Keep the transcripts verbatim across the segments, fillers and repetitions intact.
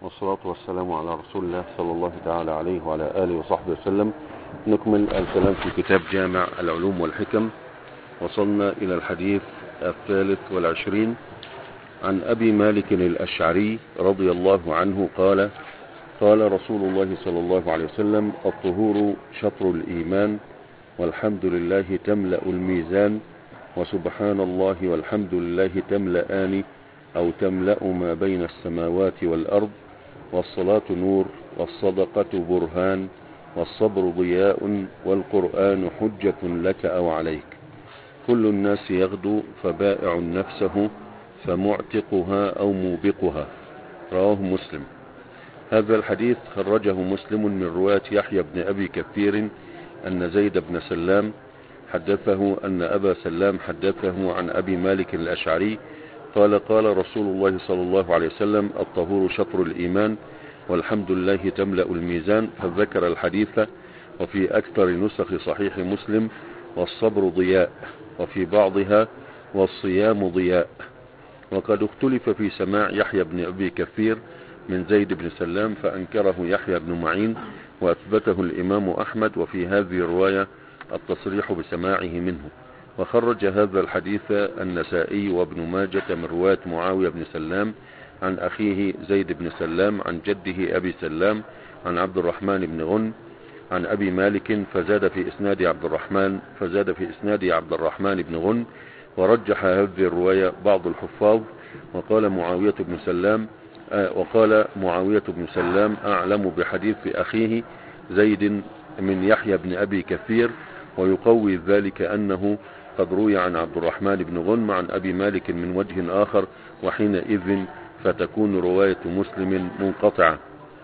والصلاة والسلام على رسول الله صلى الله تعالى عليه وعلى آله وصحبه وسلم. نكمل الكلام في كتاب جامع العلوم والحكم. وصلنا إلى الحديث الثالث والعشرين عن أبي مالك الأشعري رضي الله عنه قال: قال رسول الله صلى الله عليه وسلم: الطهور شطر الإيمان، والحمد لله تملأ الميزان، وسبحان الله والحمد لله تملأان أو تملأ ما بين السماوات والأرض، والصلاة نور، والصدقة برهان، والصبر ضياء، والقرآن حجة لك أو عليك. كل الناس يغدو فبائع نفسه فمعتقها أو موبقها. رواه مسلم. هذا الحديث خرجه مسلم من رواية يحيى بن أبي كثير أن زيد بن سلام حدثه أن أبا سلام حدثه عن أبي مالك الأشعري قال: قال رسول الله صلى الله عليه وسلم: الطهور شطر الإيمان، والحمد لله تملأ الميزان. فذكر الحديث. وفي أكثر نسخ صحيح مسلم: والصبر ضياء، وفي بعضها: والصيام ضياء. وقد اختلف في سماع يحيى بن أبي كثير من زيد بن سلام، فأنكره يحيى بن معين وأثبته الإمام أحمد، وفي هذه الرواية التصريح بسماعه منه. وخرج هذا الحديث النسائي وابن ماجة من رواية معاوية بن سلام عن أخيه زيد بن سلام عن جده أبي سلام عن عبد الرحمن بن غن عن أبي مالك، فزاد في إسناد عبد الرحمن فزاد في إسناد عبد الرحمن بن غن. ورجح هذه الرواية بعض الحفاظ، وقال معاوية بن سلام آه وقال معاوية بن سلام أعلم بحديث أخيه زيد من يحيى بن أبي كثير، ويقوي ذلك أنه قد روي عن عبد الرحمن بن غنم عن أبي مالك من وجه آخر، وحينئذ فتكون رواية مسلم منقطعة.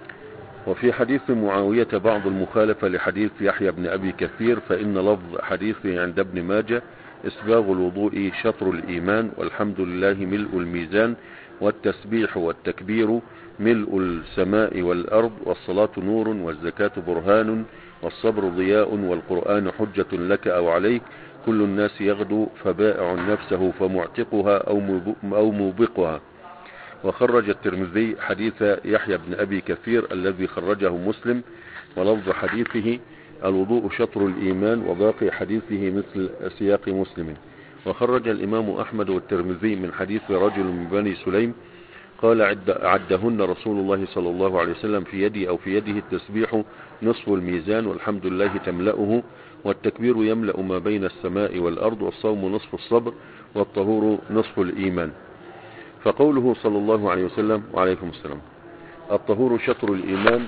وفي حديث معاوية بعض المخالفة لحديث يحيى بن أبي كثير، فإن لفظ حديثه عند ابن ماجة: إسباغ الوضوء شطر الإيمان، والحمد لله ملء الميزان، والتسبيح والتكبير ملء السماء والأرض، والصلاة نور، والزكاة برهان، والصبر ضياء، والقرآن حجة لك أو عليك. كل الناس يغدو فبائع نفسه فمعتقها أو موبقها. وخرج الترمذي حديث يحيى بن أبي كثير الذي خرجه مسلم، ولفظ حديثه: الوضوء شطر الإيمان، وباقي حديثه مثل سياق مسلم. وخرج الإمام أحمد والترمذي من حديث رجل من بني سليم قال: عد عدهن رسول الله صلى الله عليه وسلم في يدي أو في يده التسبيح نصف الميزان، والحمد لله تملأه، والتكبير يملأ ما بين السماء والأرض، والصوم نصف الصبر، والطهور نصف الإيمان. فقوله صلى الله عليه وسلم: وعليكم السلام الطهور شطر الإيمان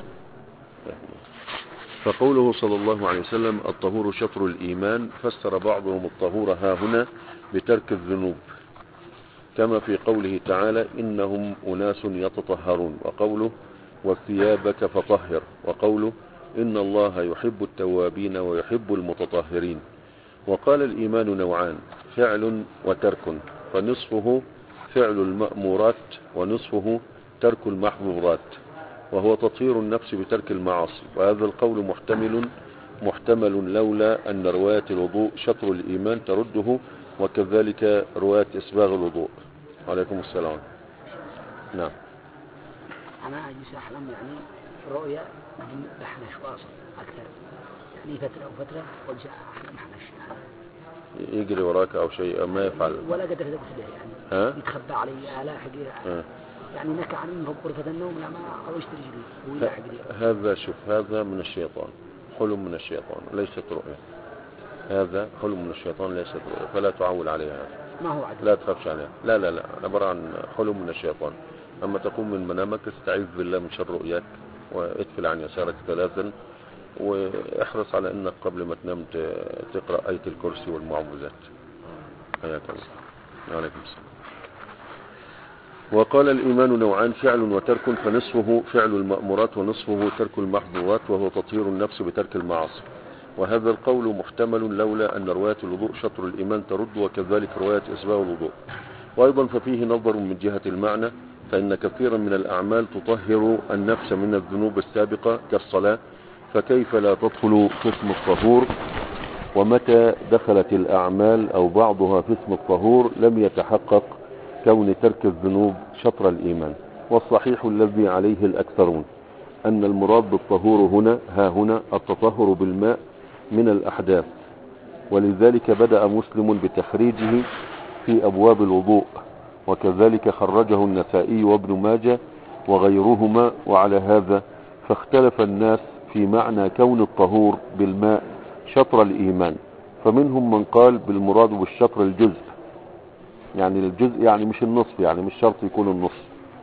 فقوله صلى الله عليه وسلم: الطهور شطر الإيمان، فسر بعضهم الطهور ها هنا بترك الذنوب، كما في قوله تعالى: إنهم أناس يتطهرون، وقوله: وثيابك فطهر، وقوله: إن الله يحب التوابين ويحب المتطهرين. وقال: الإيمان نوعان: فعل وترك، فنصفه فعل المأمورات، ونصفه ترك المحظورات، وهو تطهير النفس بترك المعاصي. وهذا القول محتمل محتمل لولا أن رواية الوضوء شطر الإيمان ترده، وكذلك رواية إسباغ الوضوء. عليكم السلام. نعم. أنا أجلس أحلم يعني رؤيا بحنش واصل أكثر، يعني فترة وفترة وأجلس أحلم حنش يجري وراك أو شيء ما يفعل ولا قدر ذلك يعني ها؟ يتخبى علي ألاحق يعني نكع عني فوق غرفة النوم لما أوشت رجلي ويلاحق لي. هذا شوف هذا من الشيطان، حلم من الشيطان ليست رؤيا. هذا حلم من الشيطان ليست رؤيا، فلا تعول عليها. ما هو عدل. لا تخافش عليها. لا لا لا عبارة عن حلم من الشيطان. أما تقوم من منامك استعيذ بالله من شر رؤياك، وادفل عن يسارك ثلاثا، واحرص على أنك قبل ما تنام تقرأ آية الكرسي والمعوذات. حياك الله. عليكم السلام. وقال: الإيمان نوعان: فعل وترك، فنصفه فعل المأمورات، ونصفه ترك المحظورات، وهو تطهير النفس بترك المعاصي. وهذا القول محتمل لولا أن رواية الوضوء شطر الإيمان ترد، وكذلك رواية إسباغ الوضوء. وأيضا ففيه نظر من جهة المعنى، فإن كثيرا من الأعمال تطهر النفس من الذنوب السابقة كالصلاة، فكيف لا تدخل في اسم الطهور؟ ومتى دخلت الأعمال أو بعضها في اسم الطهور لم يتحقق كون ترك الذنوب شطر الإيمان. والصحيح الذي عليه الأكثرون أن المراد بالطهور هنا ها هنا التطهر بالماء من الأحداث، ولذلك بدأ مسلم بتخريجه في أبواب الوضوء، وكذلك خرجه النسائي وابن ماجه وغيرهما. وعلى هذا فاختلف الناس في معنى كون الطهور بالماء شطر الإيمان، فمنهم من قال بالمراد بالشطر الجزء، يعني الجزء يعني مش النصف، يعني مش شرط يكون النصف،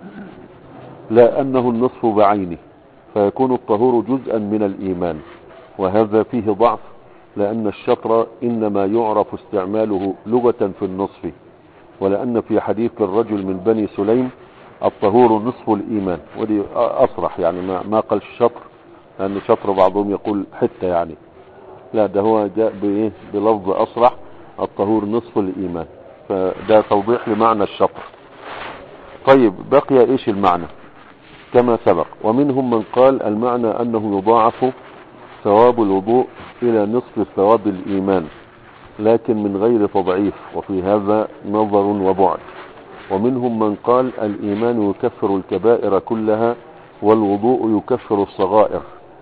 لا أنه النصف بعينه، فيكون الطهور جزءا من الإيمان، وهذا فيه ضعف، لأن الشطر إنما يعرف استعماله لغة في النصف، ولأن في حديث الرجل من بني سليم الطهور نصف الإيمان، ودي أصرح، يعني ما, ما قال الشطر، لأن الشطر بعضهم يقول حتى يعني، لا ده هو جاء بإيه بلفظ أصرح الطهور نصف الإيمان، فده توضيح لمعنى الشطر. طيب بقي إيش المعنى كما سبق. ومنهم من قال المعنى أنه يضاعف ثواب الوضوء إلى نصف ثواب الإيمان، لكن من غير تضعيف، وفي هذا نظر وبعد. ومنهم من قال الإيمان يكفر الكبائر كلها والوضوء يكفر الصغائر،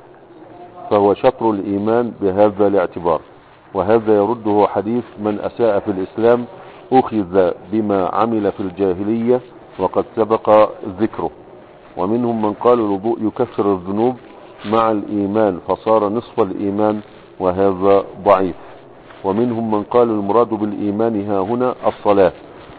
فهو شطر الإيمان بهذا الاعتبار، وهذا يرده حديث من أساء في الإسلام أخذ بما عمل في الجاهلية وقد سبق ذكره. ومنهم من قال الوضوء يكفر الذنوب مع الإيمان فصار نصف الإيمان، وهذا ضعيف. ومنهم من قال المراد بالإيمان ها هنا الصلاة،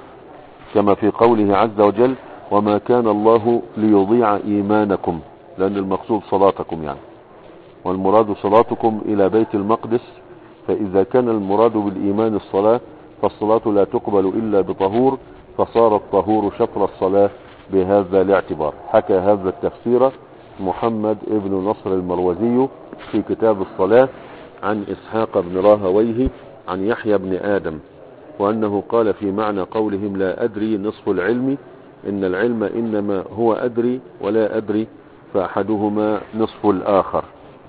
كما في قوله عز وجل وما كان الله ليضيع إيمانكم، لأن المقصود صلاتكم يعني، والمراد صلاتكم إلى بيت المقدس، فإذا كان المراد بالإيمان الصلاة فالصلاة لا تقبل إلا بطهور، فصار الطهور شطر الصلاة بهذا الاعتبار. حكى هذا التفسير محمد ابن نصر المروزي في كتاب الصلاة عن إسحاق بن راهويه عن يحيى بن آدم، وأنه قال في معنى قولهم لا أدري نصف العلم، إن العلم إنما هو أدري ولا أدري، فأحدهما نصف الآخر.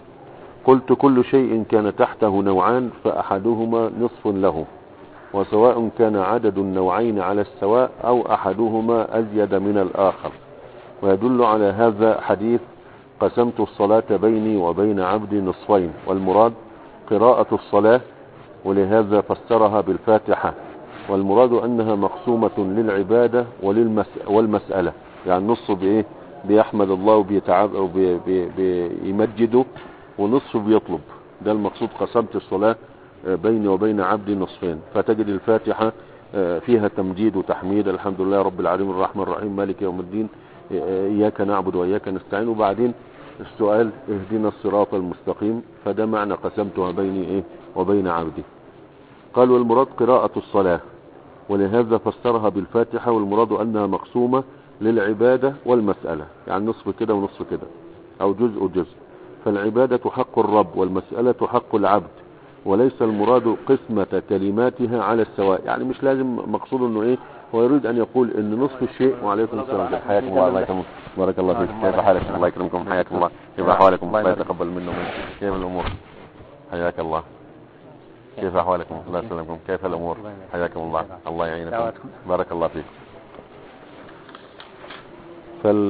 قلت كل شيء كان تحته نوعان فأحدهما نصف له، وسواء كان عدد النوعين على السواء أو أحدهما أزيد من الآخر. ويدل على هذا حديث قسمت الصلاة بيني وبين عبدي نصفين، والمراد قراءة الصلاة، ولهذا فسرها بالفاتحة، والمراد أنها مقسومة للعبادة وللمس... والمسألة، يعني نص بإيه بيحمد الله وبيتعب وبيمجده، ونصف بيطلب، ده المقصود قسمت الصلاة بيني وبين عبدي نصفين. فتجد الفاتحة فيها تمجيد وتحميد، الحمد لله رب العالمين الرحمن الرحيم مالك يوم الدين إياك نعبد وإياك نستعين، وبعدين السؤال اهدنا الصراط المستقيم، فده معنى قسمتها بيني إيه وبين عبدي. قال والمراد قراءة الصلاة، ولهذا فسرها بالفاتحة، والمراد أنها مقسومة للعبادة والمسألة، يعني نصف كده ونصف كده أو جزء جزء، فالعبادة حق الرب والمسألة حق العبد، وليس المراد قسمة كلماتها على السواء، يعني مش لازم مقصود انه ايه، هو يريد ان يقول ان نصف الشيء. وعليكم السلام حياكم الله، الله يكرمكم، بارك الله فيك، كيف حالك؟ الله يكرمكم، حياكم الله، كيف احوالكم؟ الله يتقبل منا ومنكم، كيف الامور؟ حياك الله، كيف احوالكم؟ الله يسلمكم، كيف الامور؟ حياكم الله، الله يعينكم، بارك الله فيك. فال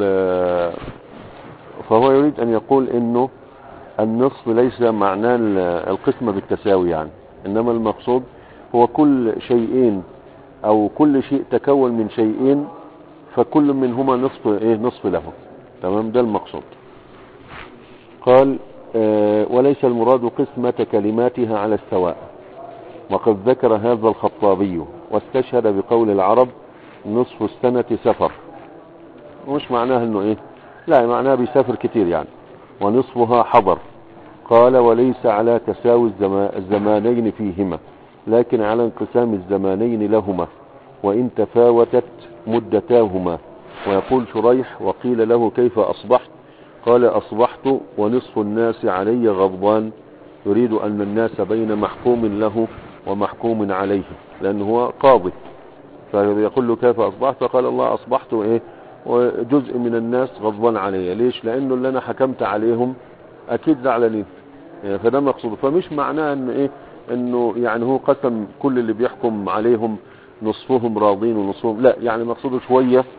فهو يريد ان يقول انه النصف ليس معناه القسمة بالتساوي يعني، انما المقصود هو كل شيئين او كل شيء تكون من شيئين، فكل منهما نصف ايه نصف له، تمام، ده المقصود. قال آه وليس المراد قسمة كلماتها على السواء، وقد ذكر هذا الخطابي واستشهد بقول العرب نصف السنة سفر، مش معناه انه ايه، لا معناه بيسافر كتير يعني، ونصفها حضر. قال وليس على تساوي الزمانين فيهما، لكن على انقسام الزمانين لهما وإن تفاوتت مدتاهما. ويقول شريح وقيل له كيف أصبحت؟ قال أصبحت ونصف الناس علي غضبان، يريد أن الناس بين محكوم له ومحكوم عليه، لأنه هو قاضي، فيقول له كيف أصبحت؟ فقال الله أصبحت إيه وجزء من الناس غضبان علي، ليش؟ لأنه اللي أنا حكمت عليهم أكيد زعلانين، فده مقصود. فمش معناه أنه إيه أنه يعني هو قسم كل اللي بيحكم عليهم نصفهم راضين ونصفهم لا، يعني مقصوده شوية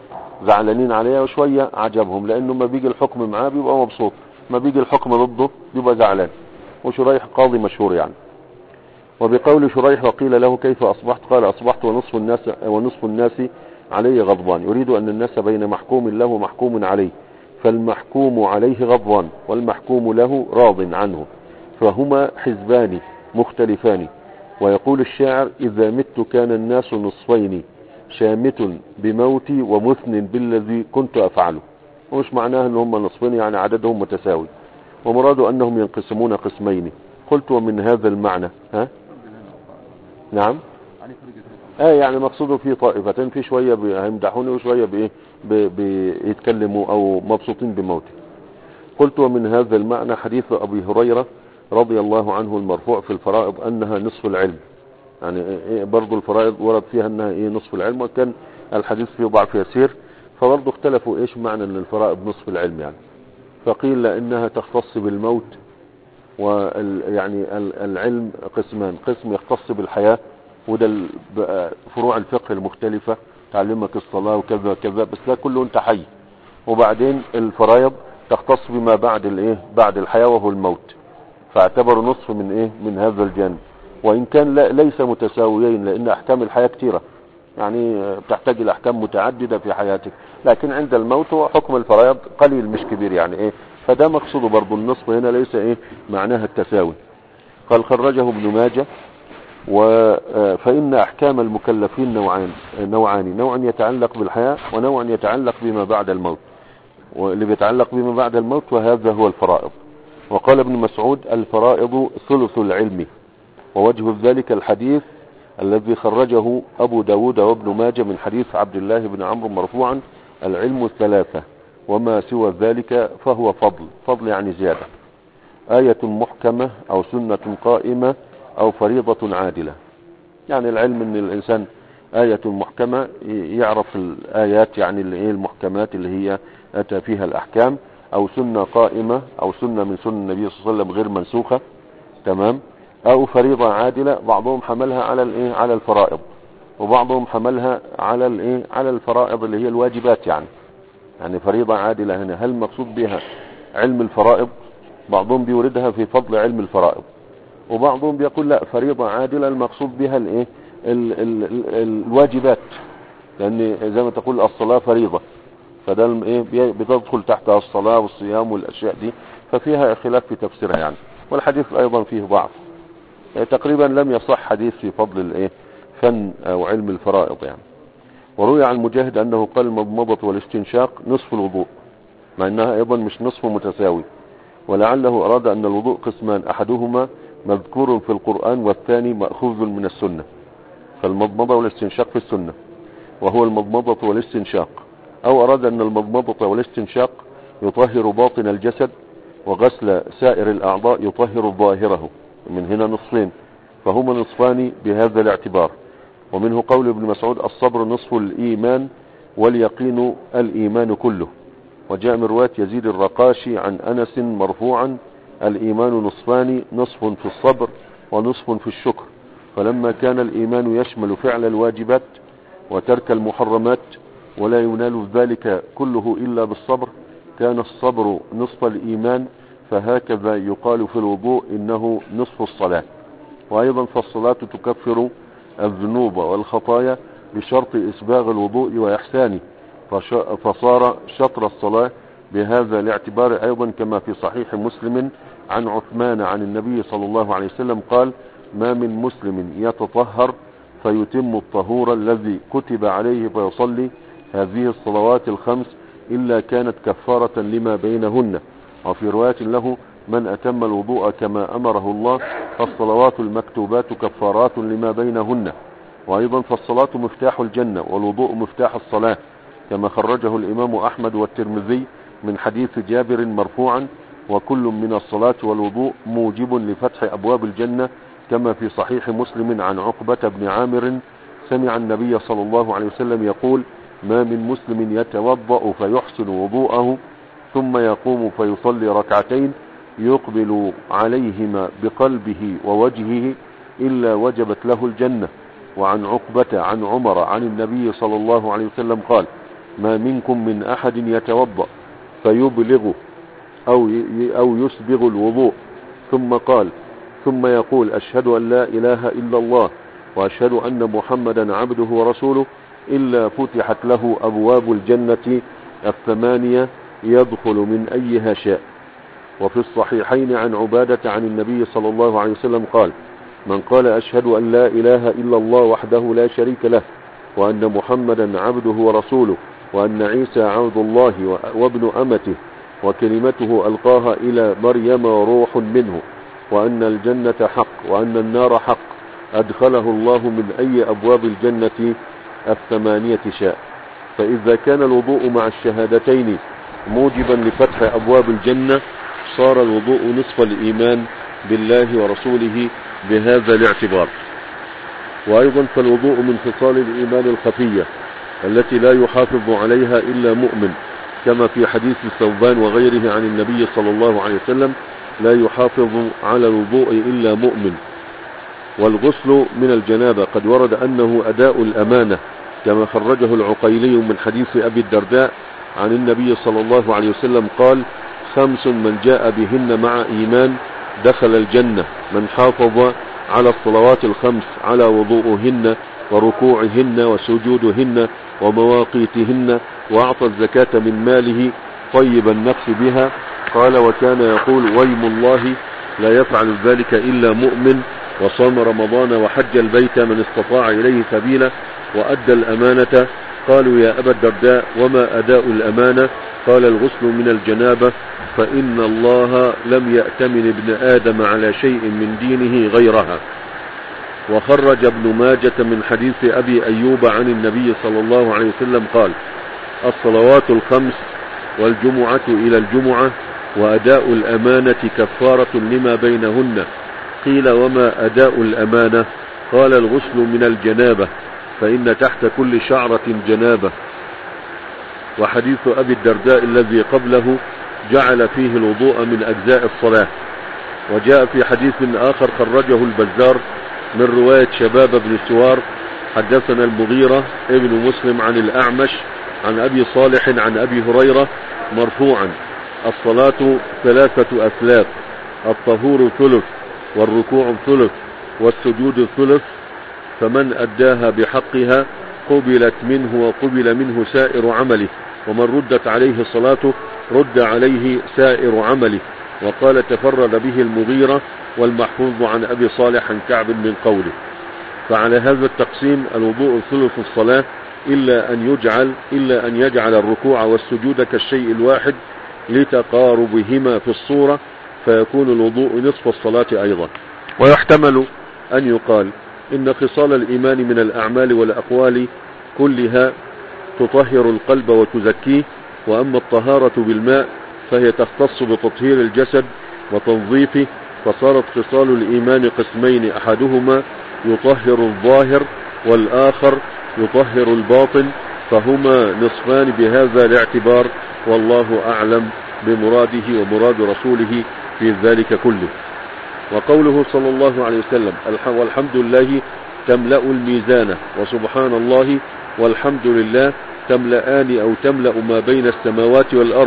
زعلانين عليها وشوية عجبهم، لانه ما بيجي الحكم معاه بيبقى مبسوط، ما بيجي الحكم ضده بيبقى زعلان. وشريح قاضي مشهور يعني. وبقول شريح وقيل له كيف أصبحت؟ قال أصبحت ونصف الناس ونصف الناس علي غضبان. يريد أن الناس بين محكوم له ومحكوم عليه، فالمحكوم عليه غضبان والمحكوم له راض عنه، فهما حزبان مختلفان. ويقول الشاعر إذا مت كان الناس نصفين، شامت بموتي ومثن بالذي كنت أفعله. ومش معناه أن هم نصفين يعني عددهم متساوي، ومراد أنهم ينقسمون قسمين. قلت ومن هذا المعنى ها نعم اه يعني مقصوده في طائفتين، في شوية هيمدحوني وشوية بايه بيتكلموا او مبسوطين بموتي. قلت ومن هذا المعنى حديث ابي هريرة رضي الله عنه المرفوع في الفرائض انها نصف العلم، يعني إيه برضو الفرائض ورد فيها انها ايه نصف العلم، وكان الحديث فيه ضعف يسير، فبرضو اختلفوا ايش معنى ان الفرائض نصف العلم يعني. فقيل لانها تختص بالموت، ويعني العلم قسمان، قسم يختص بالحياة وده فروع الفقه المختلفة، تعلمك الصلاة وكذا وكذا، بس لا كله انت حي. وبعدين الفرائض تختص بما بعد الايه بعد الحياة وهو الموت، فاعتبر نصف من ايه من هذا الجانب، وان كان لا ليس متساويين، لان احكام الحياة كتيرة يعني بتحتاج الى احكام متعددة في حياتك، لكن عند الموت هو حكم الفرائض قليل مش كبير يعني ايه، فده مقصوده برضو النصف هنا ليس ايه معناها التساوي. قال خرجه ابن ماجه. فإن أحكام المكلفين نوعان نوعان نوع يتعلق بالحياة ونوع يتعلق بما بعد الموت، واللي بيتعلق بما بعد الموت وهذا هو الفرائض. وقال ابن مسعود الفرائض ثلث العلم. ووجه ذلك الحديث الذي خرجه أبو داود وابن ماجه من حديث عبد الله بن عمرو مرفوعا العلم الثلاثة وما سوى ذلك فهو فضل، فضل يعني زيادة، آية محكمة أو سنة قائمة أو فريضة عادلة. يعني العلم ان الانسان آية محكمة يعرف الآيات يعني اللي هي المحكمات اللي هي أتى فيها الأحكام، أو سنة قائمة أو سنة من سنة النبي صلى الله عليه وسلم غير منسوخة، تمام، أو فريضة عادلة. بعضهم حملها على الايه على الفرائض، وبعضهم حملها على الايه على الفرائض اللي هي الواجبات يعني. يعني فريضة عادلة هنا هل مقصود بها علم الفرائض؟ بعضهم بيوردها في فضل علم الفرائض، وبعضهم بيقول لا فريضة عادلة المقصود بها الايه ال ال ال الواجبات، لان زي ما تقول الصلاة فريضة، فده ايه بتدخل تحتها الصلاة والصيام والاشياء دي، ففيها خلاف في تفسيرها يعني. والحديث ايضا فيه ضعف، يعني تقريبا لم يصح حديث في فضل الايه فن او علم الفرائض يعني. وروي عن مجاهد انه قال المضمضة والاستنشاق نصف الوضوء، مع انها ايضا مش نصف متساوي، ولعله اراد ان الوضوء قسمان احدهما مذكور في القرآن والثاني مأخوذ من السنة، فالمضمضة والاستنشاق في السنة وهو المضمضة والاستنشاق، او اراد ان المضمضة والاستنشاق يطهر باطن الجسد وغسل سائر الاعضاء يطهر ظاهره، من هنا نصفين، فهما نصفان بهذا الاعتبار. ومنه قول ابن مسعود الصبر نصف الايمان واليقين الايمان كله. وجاء من رواية يزيد الرقاشي عن انس مرفوعا الإيمان نصفان، نصف في الصبر ونصف في الشكر، فلما كان الإيمان يشمل فعل الواجبات وترك المحرمات ولا ينال ذلك كله إلا بالصبر كان الصبر نصف الإيمان، فهكذا يقال في الوضوء إنه نصف الصلاة. وأيضا فالصلاة تكفر الذنوب والخطايا بشرط إسباغ الوضوء وإحسانه، فصار شطر الصلاة بهذا الاعتبار أيضا، كما في صحيح مسلم عن عثمان عن النبي صلى الله عليه وسلم قال ما من مسلم يتطهر فيتم الطهور الذي كتب عليه فيصلي هذه الصلوات الخمس إلا كانت كفارة لما بينهن. وفي رواية له من أتم الوضوء كما أمره الله فالصلوات المكتوبات كفارات لما بينهن. وأيضا فالصلاة مفتاح الجنة والوضوء مفتاح الصلاة، كما خرجه الإمام أحمد والترمذي من حديث جابر مرفوعا وكل من الصلاة والوضوء موجب لفتح أبواب الجنة، كما في صحيح مسلم عن عقبة بن عامر سمع النبي صلى الله عليه وسلم يقول ما من مسلم يتوضأ فيحسن وضوءه ثم يقوم فيصلي ركعتين يقبل عليهما بقلبه ووجهه إلا وجبت له الجنة. وعن عقبة عن عمر عن النبي صلى الله عليه وسلم قال ما منكم من أحد يتوضأ فيبلغ أو أو يسبغ الوضوء ثم قال ثم يقول أشهد أن لا إله إلا الله وأشهد أن محمدا عبده ورسوله إلا فتحت له أبواب الجنة الثمانية يدخل من أيها شاء. وفي الصحيحين عن عبادة عن النبي صلى الله عليه وسلم قال من قال أشهد أن لا إله إلا الله وحده لا شريك له وأن محمدا عبده ورسوله وأن عيسى عبد الله وابن أمته وكلمته ألقاها إلى مريم وروح منه وأن الجنة حق وأن النار حق أدخله الله من أي أبواب الجنة الثمانية شاء. فإذا كان الوضوء مع الشهادتين موجبا لفتح أبواب الجنة صار الوضوء نصف الإيمان بالله ورسوله بهذا الاعتبار. وأيضا فالوضوء من خصال الإيمان الخفية التي لا يحافظ عليها إلا مؤمن، كما في حديث ثوبان وغيره عن النبي صلى الله عليه وسلم لا يحافظ على الوضوء إلا مؤمن. والغسل من الجنابة قد ورد أنه أداء الأمانة كما خرجه العقيلي من حديث أبي الدرداء عن النبي صلى الله عليه وسلم قال خمس من جاء بهن مع إيمان دخل الجنة: من حافظ على الصلوات الخمس على وضوءهن وركوعهن وسجودهن ومواقيتهن وأعطى الزكاة من ماله طيب النفس بها. قال وكان يقول ويم الله لا يفعل ذلك إلا مؤمن وصام رمضان وحج البيت من استطاع إليه سبيلا وأدى الأمانة. قالوا يا أبا الدرداء وما أداء الأمانة؟ قال الغسل من الجنابة، فإن الله لم يأتمن ابن آدم على شيء من دينه غيرها. وخرج ابن ماجة من حديث أبي أيوب عن النبي صلى الله عليه وسلم قال الصلوات الخمس والجمعة إلى الجمعة وأداء الأمانة كفارة لما بينهن. قيل وما أداء الأمانة؟ قال الغسل من الجنابة، فإن تحت كل شعرة جنابة. وحديث أبي الدرداء الذي قبله جعل فيه الوضوء من أجزاء الصلاة. وجاء في حديث آخر خرجه البزار من رواية شباب بن سوار حدثنا المغيرة ابن مسلم عن الأعمش عن أبي صالح عن أبي هريرة مرفوعا الصلاة ثلاثة أثلاث: الطهور ثلث والركوع ثلث والسجود ثلث، فمن أداها بحقها قبلت منه وقبل منه سائر عمله، ومن ردت عليه صلاته رد عليه سائر عمله. وقال تفرد به المغيرة والمحفوظ عن أبي صالح عن كعب من قوله. فعلى هذا التقسيم الوضوء ثلث الصلاة إلا أن يجعل إلا أن يجعل الركوع والسجود كالشيء الواحد لتقاربهما في الصورة، فيكون الوضوء نصف الصلاة أيضا. ويحتمل أن يقال إن خصال الإيمان من الأعمال والأقوال كلها تطهر القلب وتزكيه، وأما الطهارة بالماء فهي تختص بتطهير الجسد وتنظيفه، فصارت خصال الإيمان قسمين: أحدهما يطهر الظاهر والآخر يطهر الباطن، فهما نصفان بهذا الاعتبار، والله أعلم بمراده ومراد رسوله في ذلك كله. وقوله صلى الله عليه وسلم والحمد لله تملأ الميزان وسبحان الله والحمد لله تملأان أو تملأ ما بين السماوات والأرض،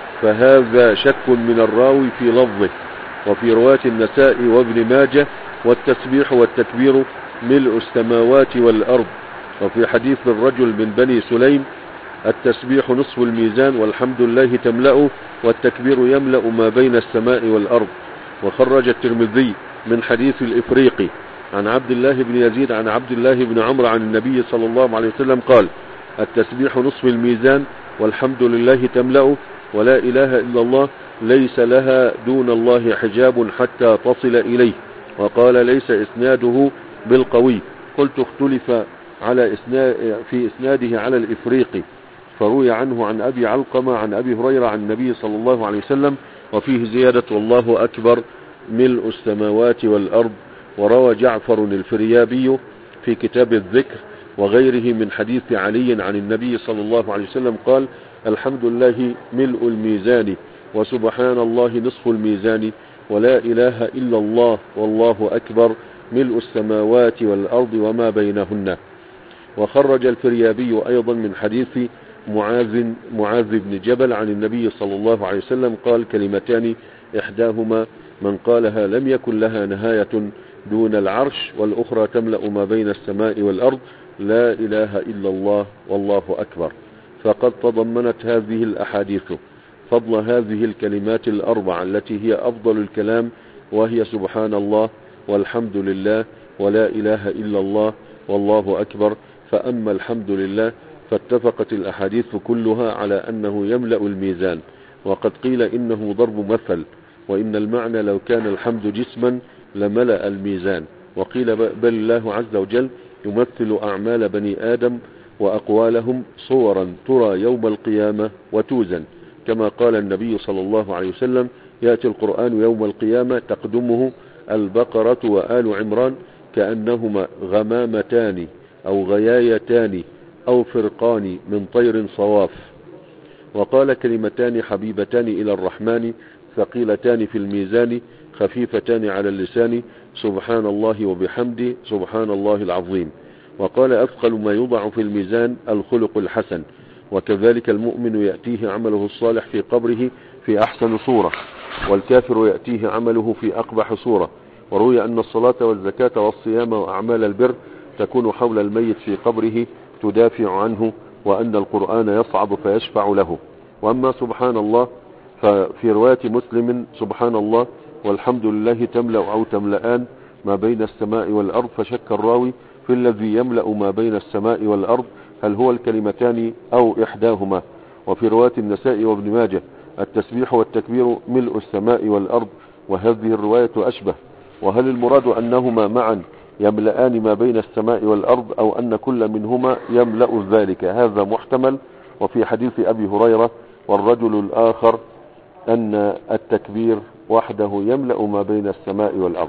فهذا شك من الراوي في لفظه. وفي رواية النساء وابن ماجه والتسبيح والتكبير ملء السماوات والأرض. وفي حديث الرجل من بني سليم التسبيح نصف الميزان والحمد لله تملأه والتكبير يملأ ما بين السماء والأرض. وخرج الترمذي من حديث الإفريقي عن عبد الله بن يزيد عن عبد الله بن عمرو عن النبي صلى الله عليه وسلم قال التسبيح نصف الميزان والحمد لله تملأه ولا إله إلا الله ليس لها دون الله حجاب حتى تصل إليه. وقال ليس إسناده بالقوي. قلت اختلف على إسناد في إسناده على الإفريقي، فروي عنه عن أبي علقمة عن أبي هريرة عن النبي صلى الله عليه وسلم وفيه زيادة والله أكبر ملء السماوات والأرض. وروى جعفر الفريابي في كتاب الذكر وغيره من حديث علي عن النبي صلى الله عليه وسلم قال الحمد لله ملء الميزان وسبحان الله نصف الميزان ولا إله إلا الله والله أكبر ملء السماوات والأرض وما بينهن. وخرج الفريابي أيضا من حديث معاذ معاذ بن جبل عن النبي صلى الله عليه وسلم قال كلمتان إحداهما من قالها لم يكن لها نهاية دون العرش، والأخرى تملأ ما بين السماء والأرض، لا إله إلا الله والله أكبر. فقد تضمنت هذه الأحاديث فضل هذه الكلمات الأربع التي هي أفضل الكلام، وهي سبحان الله والحمد لله ولا إله إلا الله والله أكبر. فأما الحمد لله فاتفقت الأحاديث كلها على أنه يملأ الميزان، وقد قيل إنه ضرب مثل، وإن المعنى لو كان الحمد جسما لملأ الميزان، وقيل بل الله عز وجل يمثل أعمال بني آدم وأقوالهم صورا ترى يوم القيامة وتوزن، كما قال النبي صلى الله عليه وسلم يأتي القرآن يوم القيامة تقدمه البقرة وآل عمران كأنهما غمامتان أو غيايتان أو فرقان من طير صواف. وقال كلمتان حبيبتان إلى الرحمن ثقيلتان في الميزان خفيفتان على اللسان، سبحان الله وبحمده سبحان الله العظيم. وقال أثقل ما يوضع في الميزان الخلق الحسن، وكذلك المؤمن يأتيه عمله الصالح في قبره في أحسن صورة، والكافر يأتيه عمله في أقبح صورة. وروي أن الصلاة والزكاة والصيام وأعمال البر تكون حول الميت في قبره تدافع عنه، وأن القرآن يصعد فيشفع له. وأما سبحان الله ففي رواية مسلم سبحان الله والحمد لله تملأ أو تملأان ما بين السماء والأرض، فشك الراوي في الذي يملأ ما بين السماء والأرض هل هو الكلمتان أو إحداهما. وفي رواية النسائي وابن ماجه التسبيح والتكبير ملء السماء والأرض، وهذه الرواية أشبه. وهل المراد أنهما معا يملأان ما بين السماء والأرض أو أن كل منهما يملأ ذلك؟ هذا محتمل. وفي حديث أبي هريرة والرجل الآخر أن التكبير وحده يملأ ما بين السماء والأرض.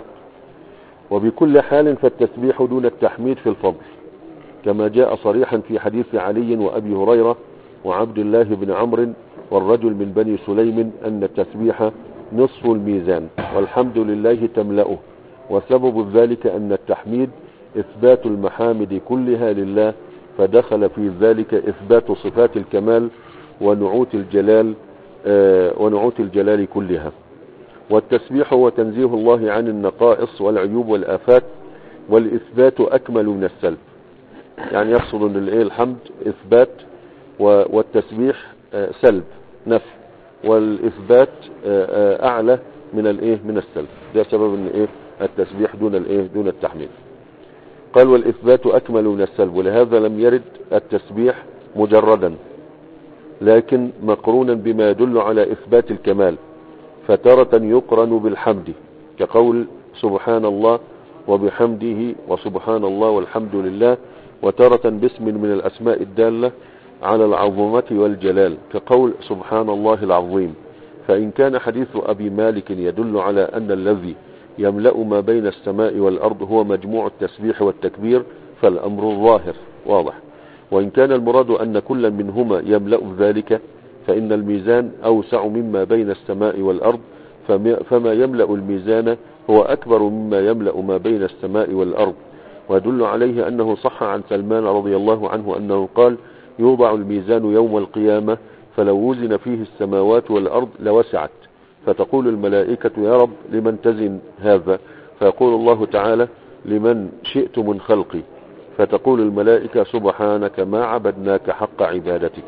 وبكل حال فالتسبيح دون التحميد في الفضل، كما جاء صريحا في حديث علي وأبي هريرة وعبد الله بن عمرو والرجل من بني سليم أن التسبيح نصف الميزان والحمد لله تملأه. وسبب ذلك أن التحميد إثبات المحامد كلها لله، فدخل في ذلك إثبات صفات الكمال ونعوت الجلال آه ونعوت الجلال كلها. والتسبيح هو تنزيه الله عن النقائص والعيوب والآفات، والإثبات أكمل من السلب. يعني يقصد أن الحمد إثبات والتسبيح آه سلب نفي، والإثبات آه أعلى من الإيه من السلب. ده سبب أن إيه التسبيح دون الإيه دون التحميد. قال والإثبات أكمل من السلب، ولهذا لم يرد التسبيح مجردا لكن مقرونا بما يدل على إثبات الكمال، فتارة يقرن بالحمد كقول سبحان الله وبحمده وسبحان الله والحمد لله، وتارة باسم من الأسماء الدالة على العظمة والجلال كقول سبحان الله العظيم. فإن كان حديث أبي مالك يدل على أن الذي يملأ ما بين السماء والأرض هو مجموع التسبيح والتكبير فالأمر ظاهر واضح. وإن كان المراد أن كل منهما يملأ ذلك فإن الميزان أوسع مما بين السماء والأرض، فما يملأ الميزان هو أكبر مما يملأ ما بين السماء والأرض. ويدل عليه أنه صح عن سلمان رضي الله عنه أنه قال يوضع الميزان يوم القيامة فلو وزن فيه السماوات والأرض لوسعت، فتقول الملائكة يا رب لمن تزن هذا؟ فيقول الله تعالى لمن شئت من خلقي، فتقول الملائكة سبحانك ما عبدناك حق عبادتك.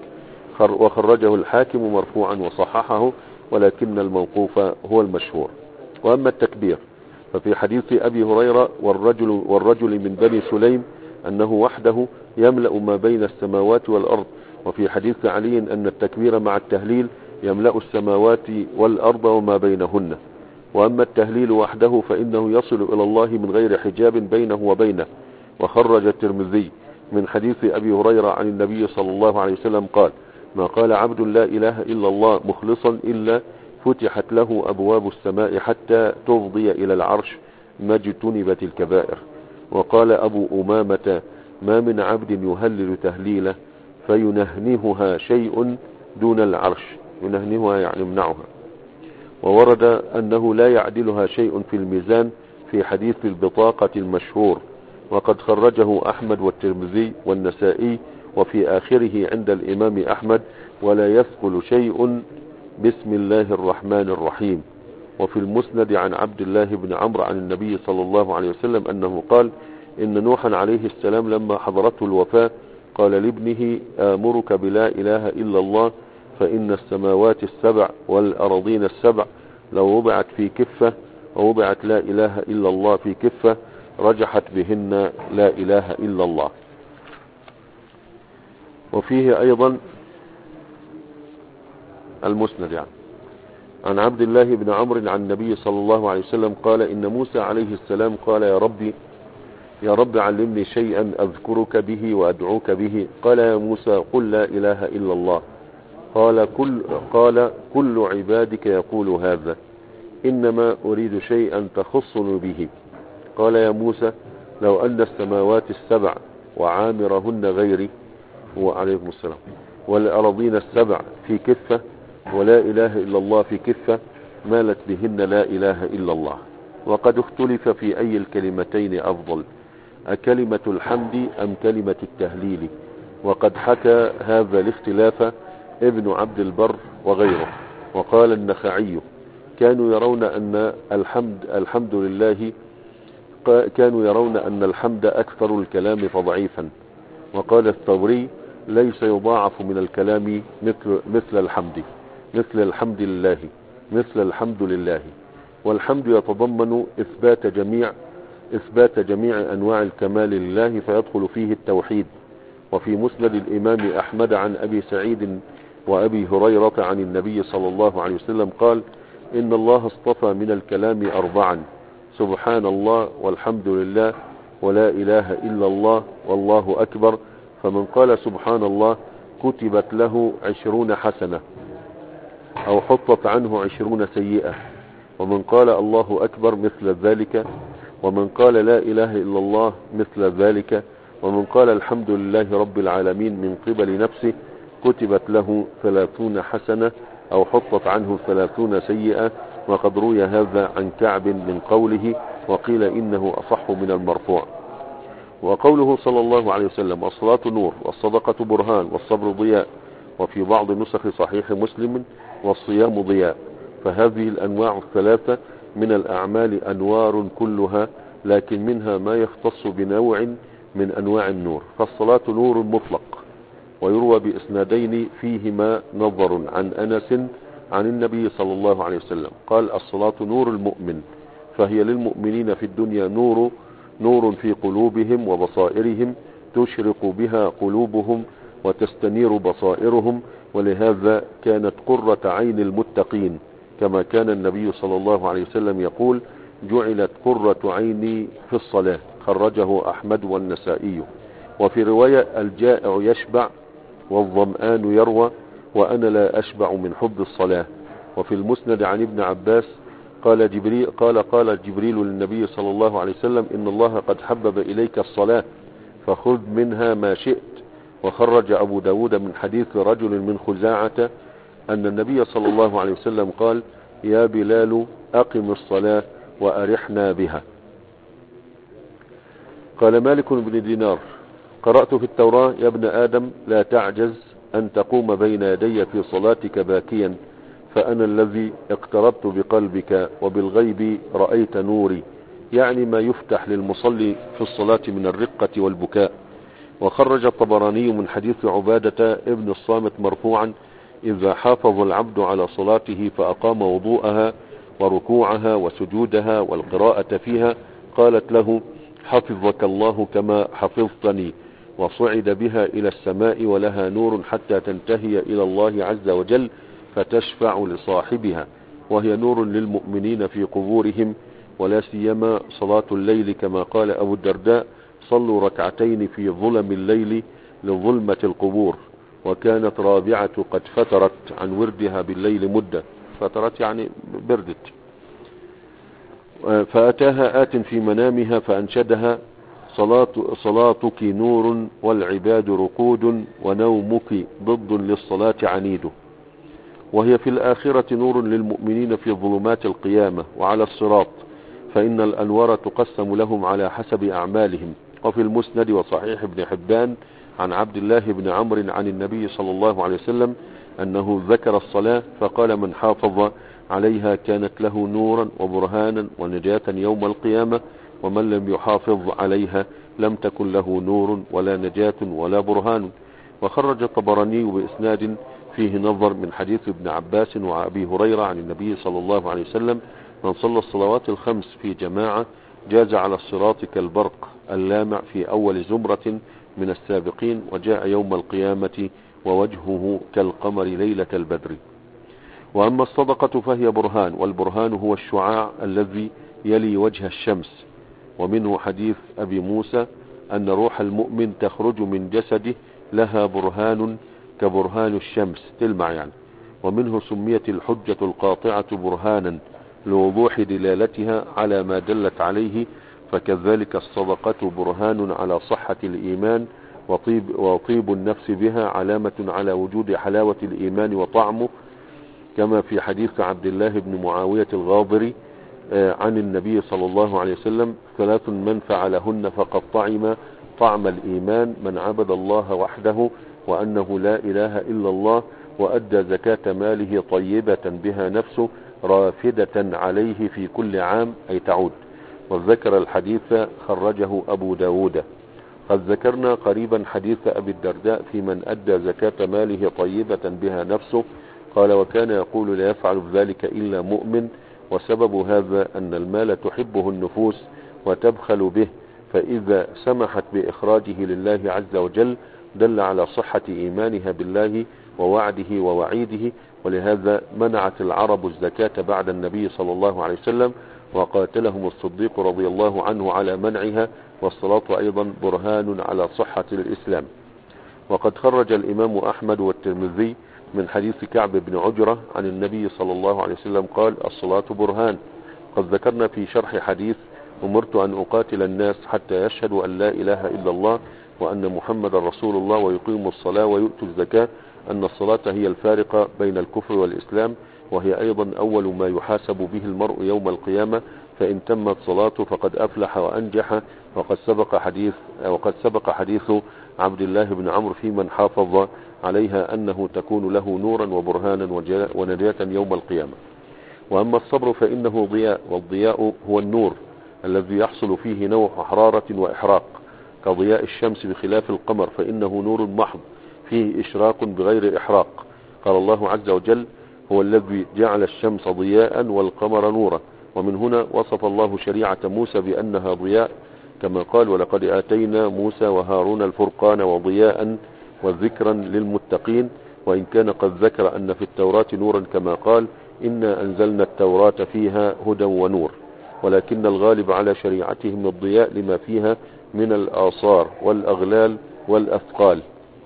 وخرجه الحاكم مرفوعا وصححه، ولكن الموقوف هو المشهور. وأما التكبير ففي حديث أبي هريرة والرجل, والرجل من بني سليم أنه وحده يملأ ما بين السماوات والأرض. وفي حديث علي أن التكبير مع التهليل يملأ السماوات والأرض وما بينهن. وأما التهليل وحده فإنه يصل إلى الله من غير حجاب بينه وبينه. وخرج الترمذي من حديث أبي هريرة عن النبي صلى الله عليه وسلم قال ما قال عبد لا إله إلا الله مخلصا إلا فتحت له أبواب السماء حتى تفضي إلى العرش ما اجتنبت الكبائر. وقال أبو أمامة ما من عبد يهلل تهليله فينهنهها شيء دون العرش، ينهنهها يعني يمنعها. وورد أنه لا يعدلها شيء في الميزان في حديث البطاقة المشهور، وقد خرجه أحمد والترمذي والنسائي وفي آخره عند الإمام أحمد ولا يثقل شيء بسم الله الرحمن الرحيم. وفي المسند عن عبد الله بن عمرو عن النبي صلى الله عليه وسلم أنه قال إن نوحا عليه السلام لما حضرته الوفاة قال لابنه آمرك بلا إله إلا الله فإن السماوات السبع والأراضين السبع لو وضعت في كفة ووضعت لا إله إلا الله في كفة رجحت بهن لا إله إلا الله. وفيه أيضا المسند يعني عن عبد الله بن عمرو عن النبي صلى الله عليه وسلم قال إن موسى عليه السلام قال يا ربي يا رب علمني شيئا أذكرك به وأدعوك به. قال يا موسى قل لا إله إلا الله. قال كل, قال كل عبادك يقول هذا إنما أريد شيئا تخصني به. قال يا موسى لو أن السماوات السبع وعامرهن غيري وعليكم السلام والأراضين السبع في كفة ولا إله إلا الله في كفة مالت بهن لا إله إلا الله. وقد اختلف في أي الكلمتين أفضل أكلمة الحمد أم كلمة التهليل. وقد حكى هذا الاختلاف ابن عبد البر وغيره. وقال النخعي كانوا يرون أن الحمد الحمد لله كانوا يرون أن الحمد أكثر الكلام فضعيفا. وقال الثوري ليس يضاعف من الكلام مثل مثل الحمد مثل الحمد لله مثل الحمد لله. والحمد يتضمن إثبات جميع إثبات جميع أنواع الكمال لله فيدخل فيه التوحيد. وفي مسند الإمام أحمد عن أبي سعيد وأبي هريرة عن النبي صلى الله عليه وسلم قال إن الله اصطفى من الكلام أربعا سبحان الله والحمد لله ولا إله إلا الله والله أكبر. فمن قال سبحان الله كتبت له عشرون حسنة أو حطت عنه عشرون سيئة. ومن قال الله أكبر مثل ذلك. ومن قال لا إله إلا الله مثل ذلك. ومن قال الحمد لله رب العالمين من قبل نفسه كتبت له ثلاثون حسنة أو حطت عنه ثلاثون سيئة. وقد روي هذا عن كعب من قوله وقيل إنه أصح من المرفوع. وقوله صلى الله عليه وسلم الصلاة نور والصدقة برهان والصبر ضياء. وفي بعض نسخ صحيح مسلم والصيام ضياء. فهذه الأنواع الثلاثة من الأعمال أنوار كلها لكن منها ما يختص بنوع من أنواع النور. فالصلاة نور مطلق. ويروى بإسنادين فيهما نظر عن أنس عن النبي صلى الله عليه وسلم قال الصلاة نور المؤمن فهي للمؤمنين في الدنيا نور نور في قلوبهم وبصائرهم تشرق بها قلوبهم وتستنير بصائرهم. ولهذا كانت قرة عين المتقين كما كان النبي صلى الله عليه وسلم يقول جعلت قرة عيني في الصلاة. خرجه أحمد والنسائي. وفي رواية الجائع يشبع والظمآن يروى وأنا لا أشبع من حب الصلاة. وفي المسند عن ابن عباس قال جبريل قال قال جبريل للنبي صلى الله عليه وسلم إن الله قد حبب إليك الصلاة فخذ منها ما شئت. وخرج أبو داود من حديث رجل من خزاعة أن النبي صلى الله عليه وسلم قال يا بلال أقم الصلاة وأرحنا بها. قال مالك بن دينار قرأت في التوراة يا ابن آدم لا تعجز أن تقوم بين يدي في صلاتك باكيا فأنا الذي اقتربت بقلبك وبالغيب رأيت نوري. يعني ما يفتح للمصلي في الصلاة من الرقة والبكاء. وخرج الطبراني من حديث عبادة ابن الصامت مرفوعا إذا حافظ العبد على صلاته فأقام وضوءها وركوعها وسجودها والقراءة فيها قالت له حفظك الله كما حفظتني. وصعد بها إلى السماء ولها نور حتى تنتهي إلى الله عز وجل فتشفع لصاحبها وهي نور للمؤمنين في قبورهم ولا سيما صلاة الليل كما قال أبو الدرداء صلوا ركعتين في ظلم الليل لظلمة القبور. وكانت رابعة قد فترت عن وردها بالليل مدة فترت يعني بردت. فأتاها آت في منامها فأنشدها صلاة صلاتك نور والعباد رقود ونومك ضد للصلاة عنيد. وهي في الآخرة نور للمؤمنين في ظلمات القيامة وعلى الصراط فإن الأنوار تقسم لهم على حسب أعمالهم. وفي المسند وصحيح ابن حبان عن عبد الله بن عمرو عن النبي صلى الله عليه وسلم أنه ذكر الصلاة فقال من حافظ عليها كانت له نورا وبرهانا ونجاة يوم القيامة، ومن لم يحافظ عليها لم تكن له نور ولا نجاة ولا برهان. وخرج الطبراني بإسناد فيه نظر من حديث ابن عباس وأبي هريرة عن النبي صلى الله عليه وسلم من صلى الصلوات الخمس في جماعة جاز على الصراط كالبرق اللامع في أول زمرة من السابقين، وجاء يوم القيامة ووجهه كالقمر ليلة البدر. وأما الصدقة فهي برهان، والبرهان هو الشعاع الذي يلي وجه الشمس. ومنه حديث أبي موسى أن روح المؤمن تخرج من جسده لها برهان كبرهان الشمس تلمع يعني. ومنه سميت الحجة القاطعة برهانا لوضوح دلالتها على ما دلت عليه، فكذلك الصدقة برهان على صحة الإيمان وطيب, وطيب النفس بها علامة على وجود حلاوة الإيمان وطعمه، كما في حديث عبد الله بن معاوية الغاضري عن النبي صلى الله عليه وسلم ثلاث من فعلهن فقد طعم طعم الإيمان: من عبد الله وحده وأنه لا إله إلا الله، وأدى زكاة ماله طيبة بها نفسه رافدة عليه في كل عام أي تعود. وذكر الحديث خرجه أبو داود. قد ذكرنا قريبا حديث أبي الدرداء في من أدى زكاة ماله طيبة بها نفسه، قال: وكان يقول لا يفعل ذلك إلا مؤمن. وسبب هذا أن المال تحبه النفوس وتبخل به، فإذا سمحت بإخراجه لله عز وجل دل على صحة إيمانها بالله ووعده ووعيده. ولهذا منعت العرب الزكاة بعد النبي صلى الله عليه وسلم، وقاتلهم الصديق رضي الله عنه على منعها. والصلاة أيضا برهان على صحة الإسلام. وقد خرج الإمام أحمد والترمذي من حديث كعب بن عجرة عن النبي صلى الله عليه وسلم قال: الصلاة برهان. قد ذكرنا في شرح حديث أمرت أن أقاتل الناس حتى يشهدوا أن لا إله إلا الله وأن محمد رسول الله ويقيموا الصلاة ويؤتوا الزكاة، أن الصلاة هي الفارقة بين الكفر والإسلام، وهي أيضا أول ما يحاسب به المرء يوم القيامة، فإن تمت صلاته فقد أفلح وأنجح. وقد سبق حديث وقد سبق حديث عبد الله بن عمرو في من حافظ عليها أنه تكون له نورا وبرهانا ونجاة يوم القيامة. وأما الصبر فإنه ضياء، والضياء هو النور الذي يحصل فيه نوع حرارة وإحراق كضياء الشمس، بخلاف القمر فإنه نور محض فيه إشراق بغير إحراق. قال الله عز وجل: هو الذي جعل الشمس ضياء والقمر نورا. ومن هنا وصف الله شريعة موسى بأنها ضياء، كما قال: ولقد آتينا موسى وهارون الفرقان وضياء وذكرا للمتقين. وإن كان قد ذكر أن في التوراة نورا كما قال: إنا أنزلنا التوراة فيها هدى ونور، ولكن الغالب على شريعتهم الضياء لما فيها من الآثار والأغلال والأثقال.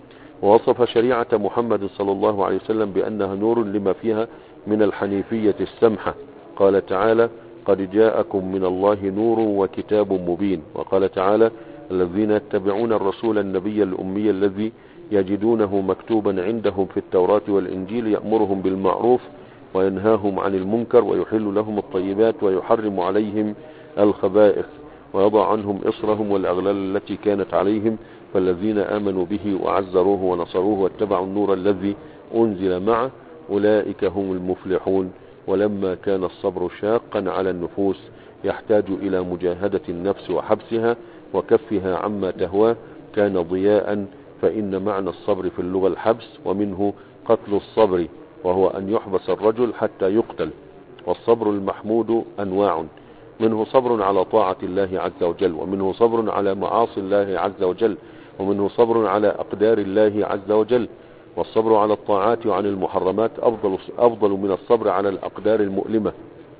ووصف شريعة محمد صلى الله عليه وسلم بأنها نور لما فيها من الحنيفية السمحة. قال تعالى: قد جاءكم من الله نور وكتاب مبين. وقال تعالى: الذين يتبعون الرسول النبي الأمي الذي يجدونه مكتوبا عندهم في التوراة والإنجيل يأمرهم بالمعروف وينهاهم عن المنكر ويحل لهم الطيبات ويحرم عليهم الخبائث ويضع عنهم إصرهم والأغلال التي كانت عليهم، فالذين آمنوا به وعزروه ونصروه واتبعوا النور الذي أنزل معه أولئك هم المفلحون. ولما كان الصبر شاقا على النفوس يحتاج إلى مجاهدة النفس وحبسها وكفها عما تهواه كان ضياء، فإن معنى الصبر في اللغة الحبس، ومنه قتل الصبر وهو أن يحبس الرجل حتى يقتل. والصبر المحمود أنواع، منه صبر على طاعة الله عز وجل، ومنه صبر على معاصي الله عز وجل، ومنه صبر على أقدار الله عز وجل. والصبر على الطاعات وعن المحرمات أفضل, أفضل من الصبر على الأقدار المؤلمة،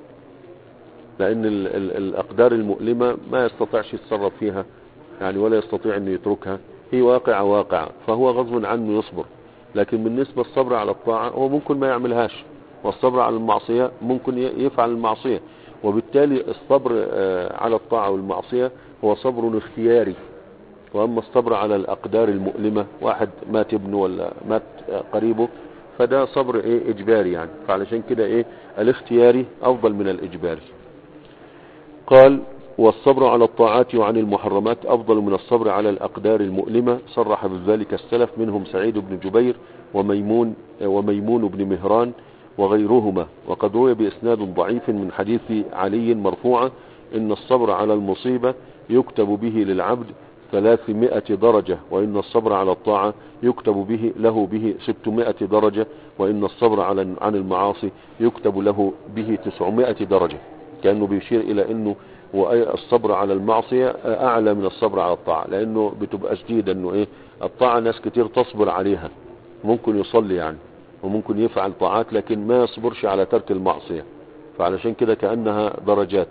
لأن ال ال الأقدار المؤلمة ما يستطيعش يتصرف فيها يعني، ولا يستطيع أن يتركها، هي واقعة واقعة، فهو غصب عنه يصبر. لكن بالنسبة الصبر على الطاعة هو ممكن ما يعملهاش، والصبر على المعصية ممكن يفعل المعصية. وبالتالي الصبر على الطاعة والمعصية هو صبر اختياري. وأما الصبر على الأقدار المؤلمة، واحد مات ابنه ولا مات قريبه، فده صبر ايه إجباري يعني، فعلشان كده ايه الاختياري أفضل من الإجباري. قال: والصبر على الطاعات وعن المحرمات أفضل من الصبر على الأقدار المؤلمة، صرح بذلك السلف منهم سعيد بن جبير وميمون, وميمون بن مهران وغيرهما. وقد روي بإسناد ضعيف من حديث علي مرفوعا إن الصبر على المصيبة يكتب به للعبد ثلاثمائة درجة، وإن الصبر على الطاعة يكتب به له به ستمائة درجة، وإن الصبر على عن المعاصي يكتب له به تسعمائة درجة. كأنه بيشير إلى أنه الصبر على المعصية أعلى من الصبر على الطاعة، لأنه بتبقى شديدة. أنه إيه الطاعة ناس كتير تصبر عليها، ممكن يصلي يعني وممكن يفعل طاعات لكن ما يصبرش على ترك المعصية، فعلشان كده كأنها درجات،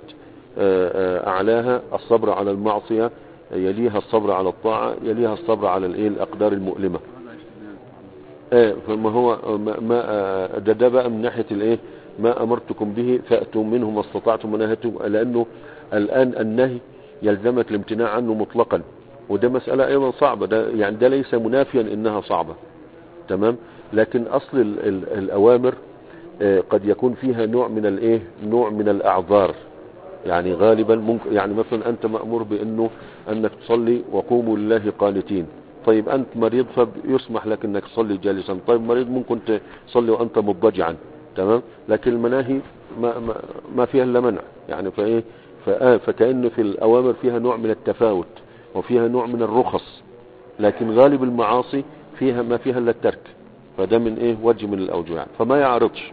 أعلاها الصبر على المعصية، يليها الصبر على الطاعة، يليها الصبر على الإيه الأقدار المؤلمة. ايه فما هو ما, ما ده, ده بقى من ناحية الايه ما امرتكم به فأتوا منه ما استطعتم ونهيتم، لانه الان النهي يلزمك الامتناع عنه مطلقا، وده مسألة ايضا صعبة، ده يعني ده ليس منافيا انها صعبة، تمام، لكن اصل ال ال الاوامر اه قد يكون فيها نوع من الايه نوع من الاعذار. يعني غالبا ممكن يعني مثلا انت مأمور بانه انك تصلي وقوموا لله قانتين، طيب انت مريض فيسمح لك انك تصلي جالسا، طيب مريض ممكن تصلي وانت مضطجعا، تمام، لكن المناهي ما, ما, ما فيها الا منع، يعني فايه فكأن في الاوامر فيها نوع من التفاوت وفيها نوع من الرخص، لكن غالب المعاصي فيها ما فيها الا الترك، فده من ايه وجه من الاوجه يعني، فما يعرضش.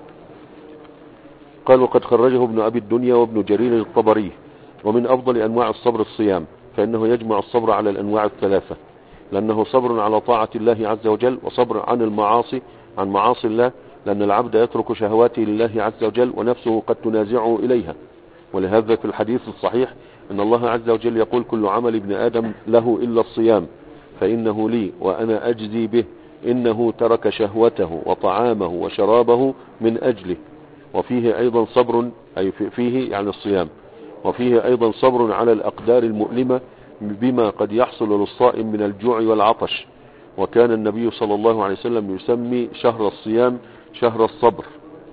قال وقد خرجه ابن ابي الدنيا وابن جرير الطبري. ومن افضل انواع الصبر الصيام، فانه يجمع الصبر على الانواع الثلاثة، لأنه صبر على طاعة الله عز وجل، وصبر عن المعاصي عن معاصي الله، لأن العبد يترك شهواته لله عز وجل ونفسه قد تنازعه إليها. ولهذا في الحديث الصحيح أن الله عز وجل يقول كل عمل ابن آدم له إلا الصيام فإنه لي وأنا أجزي به، إنه ترك شهوته وطعامه وشرابه من أجله. وفيه أيضا صبر، أي فيه يعني الصيام، وفيه أيضا صبر على الأقدار المؤلمة بما قد يحصل للصائم من الجوع والعطش. وكان النبي صلى الله عليه وسلم يسمي شهر الصيام شهر الصبر.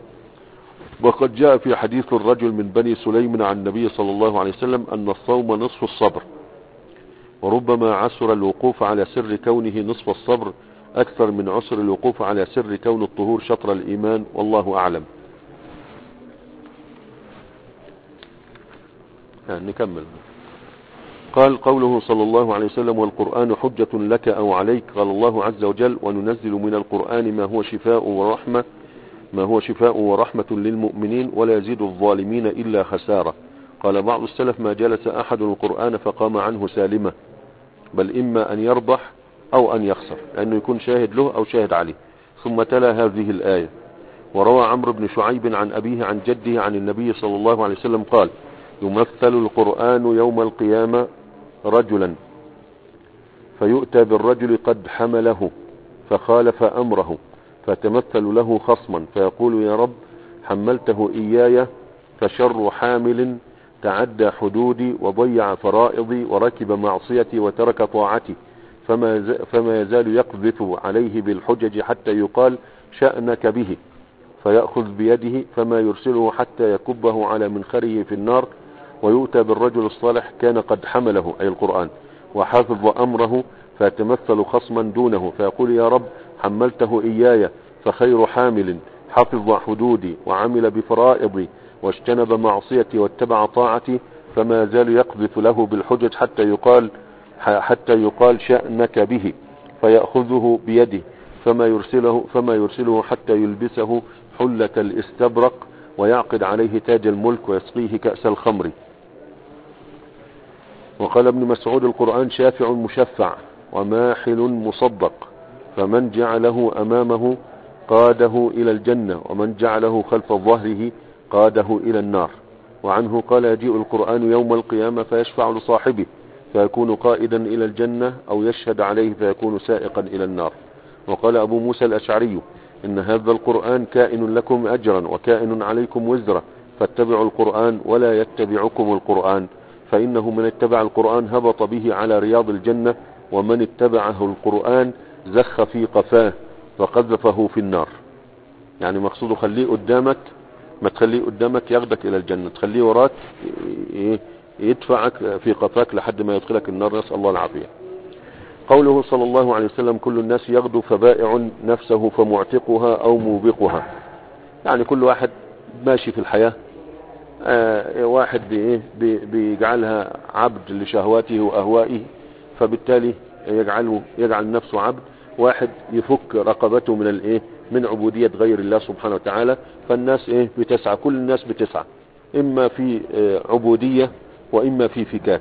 وقد جاء في حديث الرجل من بني سليم عن النبي صلى الله عليه وسلم أن الصوم نصف الصبر، وربما عسر الوقوف على سر كونه نصف الصبر أكثر من عسر الوقوف على سر كون الطهور شطر الإيمان، والله أعلم. يعني نكمل. قال قوله صلى الله عليه وسلم والقرآن حجة لك أو عليك، قال الله عز وجل وننزل من القرآن ما هو شفاء ورحمة ما هو شفاء ورحمة للمؤمنين ولا يزيد الظالمين إلا خسارة. قال بعض السلف ما جلس أحد القرآن فقام عنه سالمة، بل إما أن يربح أو أن يخسر، لأنه يكون شاهد له أو شاهد عليه. ثم تلا هذه الآية. وروى عمرو بن شعيب عن أبيه عن جده عن النبي صلى الله عليه وسلم قال يمثل القرآن يوم القيامة رجلا فيؤتى بالرجل قد حمله فخالف أمره فتمثل له خصما فيقول يا رب حملته إياي فشر حامل تعدى حدودي وضيع فرائضي وركب معصيتي وترك طاعتي، فما, فما يزال يقذف عليه بالحجج حتى يقال شأنك به، فيأخذ بيده فما يرسله حتى يكبه على منخره في النار. ويؤتى بالرجل الصالح كان قد حمله أي القرآن وحفظ أمره فيتمثل خصما دونه فيقول يا رب حملته إياي فخير حامل حفظ حدودي وعمل بفرائضي واجتنب معصيتي واتبع طاعتي، فما زال يقذف له بالحجج حتى يقال حتى يقال شأنك به، فيأخذه بيده فما يرسله فما يرسله حتى يلبسه حلة الاستبرق ويعقد عليه تاج الملك ويسقيه كأس الخمر. وقال ابن مسعود القرآن شافع مشفع وماحل مصدق، فمن جعله أمامه قاده إلى الجنة ومن جعله خلف ظهره قاده إلى النار. وعنه قال يجيء القرآن يوم القيامة فيشفع لصاحبه فيكون قائدا إلى الجنة أو يشهد عليه فيكون سائقا إلى النار. وقال أبو موسى الأشعري إن هذا القرآن كائن لكم أجرا وكائن عليكم وزرا، فاتبعوا القرآن ولا يتبعكم القرآن، فإنه من اتبع القرآن هبط به على رياض الجنة، ومن اتبعه القرآن زخ في قفاه وقذفه في النار. يعني مقصوده خليه قدامك، ما تخليه قدامك ياخدك إلى الجنة، تخليه وراك يدفعك في قفاك لحد ما يدخلك النار، نسأل الله العافية. قوله صلى الله عليه وسلم كل الناس يغدو فبائع نفسه فمعتقها أو موبقها، يعني كل واحد ماشي في الحياة آه واحد بإيه بيجعلها عبد لشهواته وأهوائه، فبالتالي يجعله يجعل نفسه عبد. واحد يفك رقبته من الايه من عبودية غير الله سبحانه وتعالى. فالناس ايه بتسعى، كل الناس بتسعى اما في عبودية واما في فكاك.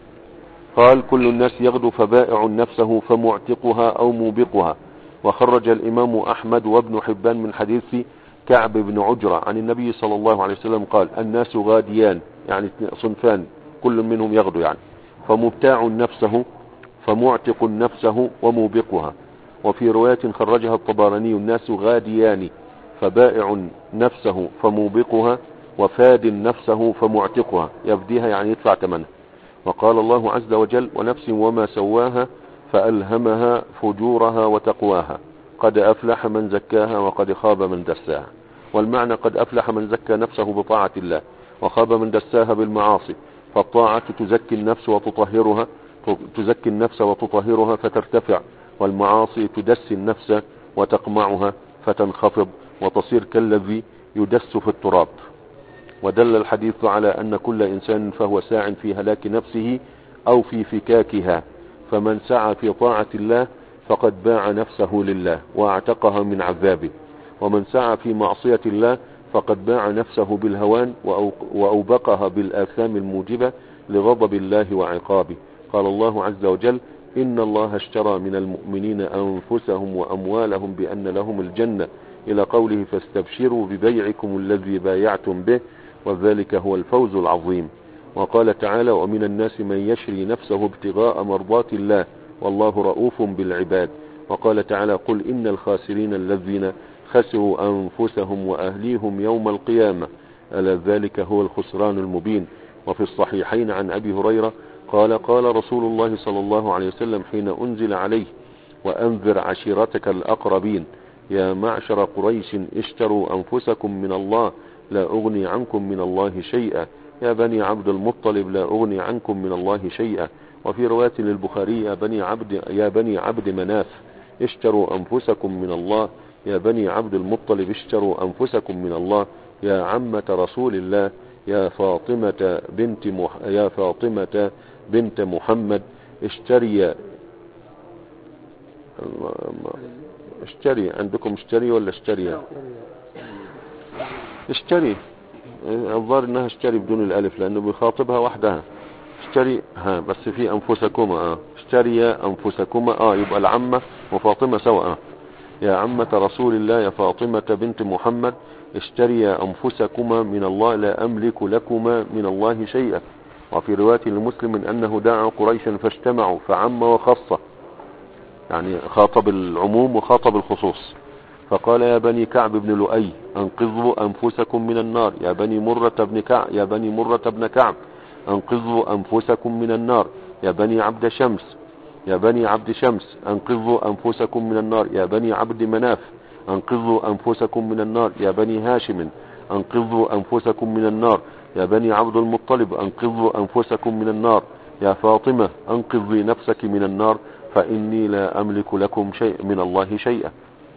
قال كل الناس يغدو فبائع نفسه فمعتقها او موبقها. وخرج الامام احمد وابن حبان من حديث كعب بن عجرة عن النبي صلى الله عليه وسلم قال الناس غاديان، يعني صنفان كل منهم يغدو، يعني فمبتاع نفسه فمعتق نفسه وموبقها. وفي رواية خرجها الطبراني الناس غاديان فبائع نفسه فموبقها وفاد نفسه فمعتقها، يفديها يعني يدفع ثمنها. وقال الله عز وجل ونفس وما سواها فألهمها فجورها وتقواها قد أفلح من زكاها وقد خاب من دساها. والمعنى قد أفلح من زكى نفسه بطاعة الله وخاب من دساها بالمعاصي. فالطاعة تزكي النفس وتطهرها تزكي النفس وتطهرها فترتفع، والمعاصي تدسي النفس وتقمعها فتنخفض وتصير كالذي يدس في التراب. ودل الحديث على أن كل إنسان فهو ساع في هلاك نفسه أو في فكاكها، فمن سعى في طاعة الله فقد باع نفسه لله واعتقها من عذابه، ومن سعى في معصية الله فقد باع نفسه بالهوان وأوبقها بالآثام الموجبة لغضب الله وعقابه. قال الله عز وجل إن الله اشترى من المؤمنين أنفسهم وأموالهم بأن لهم الجنة إلى قوله فاستبشروا ببيعكم الذي بايعتم به وذلك هو الفوز العظيم. وقال تعالى ومن الناس من يشري نفسه ابتغاء مرضات الله والله رؤوف بالعباد. وقال تعالى قل إن الخاسرين الذين خسروا أنفسهم وأهليهم يوم القيامة ألا ذلك هو الخسران المبين. وفي الصحيحين عن أبي هريرة قال قال رسول الله صلى الله عليه وسلم حين أنزل عليه وأنذر عشيرتك الأقربين يا معشر قريش اشتروا أنفسكم من الله لا أغني عنكم من الله شيئا يا بني عبد المطلب لا أغني عنكم من الله شيئا. وفي رواية للبخاري يا بني عبد يا بني عبد مناف اشتروا أنفسكم من الله يا بني عبد المطلب اشتروا أنفسكم من الله يا عمة رسول الله يا فاطمة بنت مح... يا فاطمة بنت محمد اشتري اشتري عندكم اشتري ولا اشتري اشتري الظاهر انها اشتري بدون الالف لانه بيخاطبها وحدها اشتري ها بس في انفسكما اه اشتري انفسكما اه يبقى العمة وفاطمة سواء اه يا عمة رسول الله يا فاطمة بنت محمد اشتري انفسكما من الله لا املك لكما من الله شيئا. وفي رواية لمسلم انه دعا قريشا فاجتمعوا فعم وخص، يعني خاطب العموم وخاطب الخصوص. فقال يا بني كعب بن لؤي انقذوا انفسكم من النار يا بني مرة بن كعب يا بني مرة بن كعب انقذوا انفسكم من النار يا بني عبد شمس يا بني عبد شمس انقذوا انفسكم من النار يا بني عبد مناف انقذوا انفسكم من النار يا بني هاشم انقذوا انفسكم من النار يا بني عبد المطلب انقذوا انفسكم من النار يا فاطمة انقذي نفسك من النار فاني لا املك لكم شيء من الله شيئا.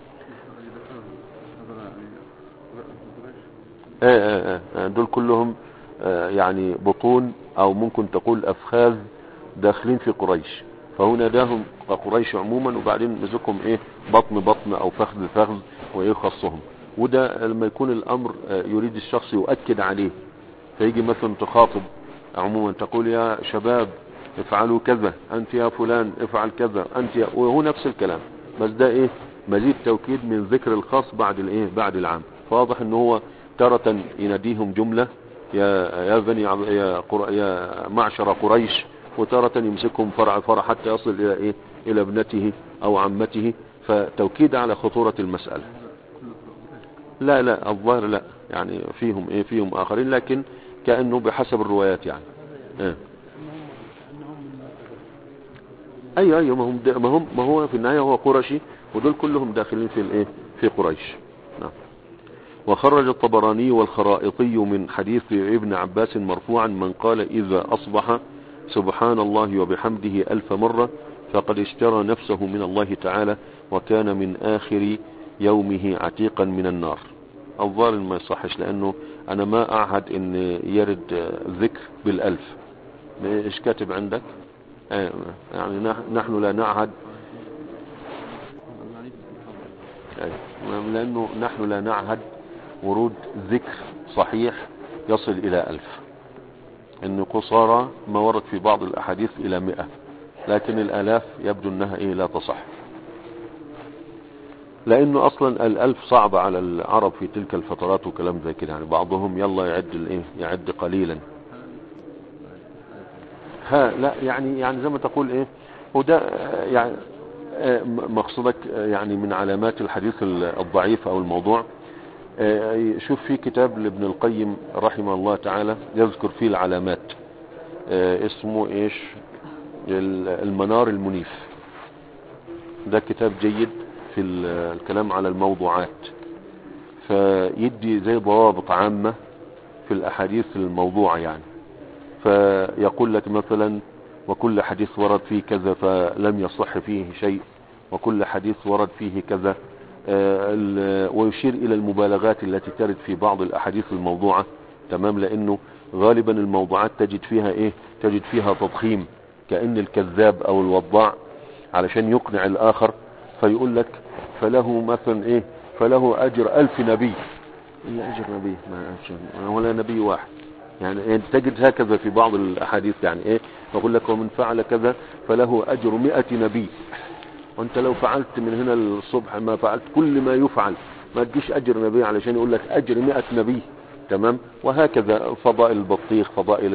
ايه ايه دول كلهم يعني بطون او ممكن تقول افخاذ داخلين في قريش، فهنا داهم قريش عموما وبعدين نزكم ايه بطن بطن او فخذ فخذ وايه خصهم. وده لما يكون الامر يريد الشخص يؤكد عليه فيجي مثلا تخاطب عموما تقول يا شباب افعلوا كذا انت يا فلان افعل كذا انت يا، وهو نفس الكلام بس ده ايه مزيد توكيد من ذكر الخاص بعد الايه بعد العام. فواضح ان هو تارة يناديهم جملة يا يا بني يا قر... يا معشر قريش، وتارة يمسكهم فرع فرع حتى يصل الى ايه الى ابنته او عمته، فتوكيد على خطورة المسألة. لا لا الظاهر لا يعني فيهم ايه فيهم اخرين لكن كأنه بحسب الروايات يعني ايه. ايوه ايوه ما هم ما هم ما هو في النهاية هو قرشي ودول كلهم داخلين في الايه في قريش. نعم. وخرج الطبراني والخرائطي من حديث ابن عباس مرفوعا من قال إذا أصبح سبحان الله وبحمده ألف مرة فقد اشترى نفسه من الله تعالى وكان من آخر يومه عتيقا من النار. الظاهر ما يصحش، لأنه أنا ما أعهد أن يرد ذكر بالألف. إيش كاتب عندك؟ يعني نحن لا نعهد، لأنه نحن لا نعهد ورود ذكر صحيح يصل إلى ألف. إن قصارى ما ورد في بعض الأحاديث إلى مئة، لكن الآلاف يبدو أنها إيه لا تصح، لأنه أصلا الألف صعب على العرب في تلك الفترات وكلام زي كده. يعني بعضهم يلا يعد الإيه يعد قليلا. ها لا يعني يعني زي ما تقول إيه وده يعني مقصدك يعني من علامات الحديث الضعيف أو الموضوع. شوف في كتاب لابن القيم رحمه الله تعالى يذكر فيه العلامات، اسمه ايش المنار المنيف. ده كتاب جيد في الكلام على الموضوعات، فيدي زي ضوابط عامة في الأحاديث الموضوعة يعني. فيقول لك مثلا وكل حديث ورد فيه كذا فلم يصح فيه شيء، وكل حديث ورد فيه كذا، ويشير إلى المبالغات التي ترد في بعض الأحاديث الموضوعة. تمام، لأنه غالبا الموضوعات تجد فيها إيه تجد فيها تضخيم، كأن الكذاب أو الوضاع علشان يقنع الآخر فيقول لك فله مثلا إيه فله أجر ألف نبي. إيه أجر نبي؟ ما ولا نبي واحد يعني. تجد هكذا في بعض الأحاديث يعني إيه يقول لك ومن فعل كذا فله أجر مئة نبي، وانت لو فعلت من هنا الصبح ما فعلت كل ما يفعل ما تجيش أجر نبي علشان يقول لك أجر مئة نبي. تمام، وهكذا فضائل البطيخ، فضائل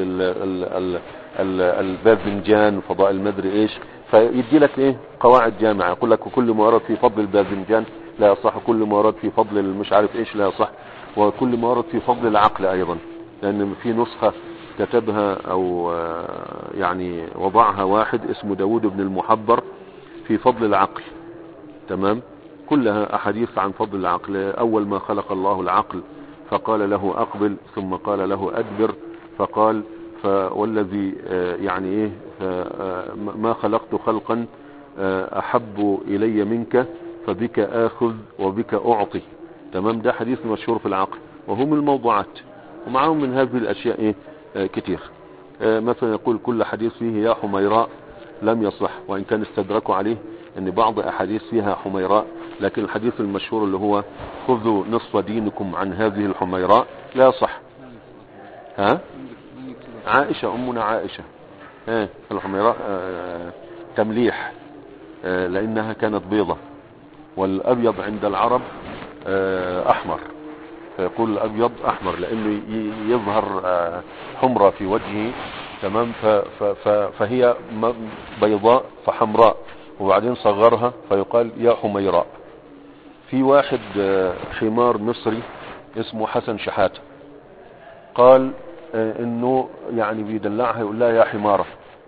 الباذنجان، فضائل المدري ايش، فيدي لك ايه قواعد جامعة. يقول لك وكل ما ورد في فضل الباذنجان لا يصح، كل ما ورد في فضل مش عارف ايش لا يصح، وكل ما ورد في فضل العقل ايضا، لان في نسخة كتبها او يعني وضعها واحد اسمه داود بن المحبر في فضل العقل. تمام، كلها احاديث عن فضل العقل. اول ما خلق الله العقل فقال له اقبل، ثم قال له ادبر، فقال والذي يعني ايه ما خلقت خلقا احب الي منك فبك اخذ وبك اعطي. تمام، ده حديث مشهور في العقل وهم الموضوعات، ومعهم من هذه الاشياء ايه كتير. مثلا يقول كل حديث فيه يا حميراء لم يصح، وان كان استدركوا عليه ان بعض احاديث فيها حميراء، لكن الحديث المشهور اللي هو خذوا نصف دينكم عن هذه الحميراء لا صح. ها عائشة، امنا عائشة ها الحميراء آه تمليح آه لانها كانت بيضة، والابيض عند العرب آه احمر، فيقول الابيض احمر لانه يظهر آه حمرة في وجهه. تمام، فهي بيضاء فحمراء، وبعدين صغرها فيقال يا حميراء. في واحد حمار مصري اسمه حسن شحاتة قال انه يعني بيدلعها يقول لها يا حمارة،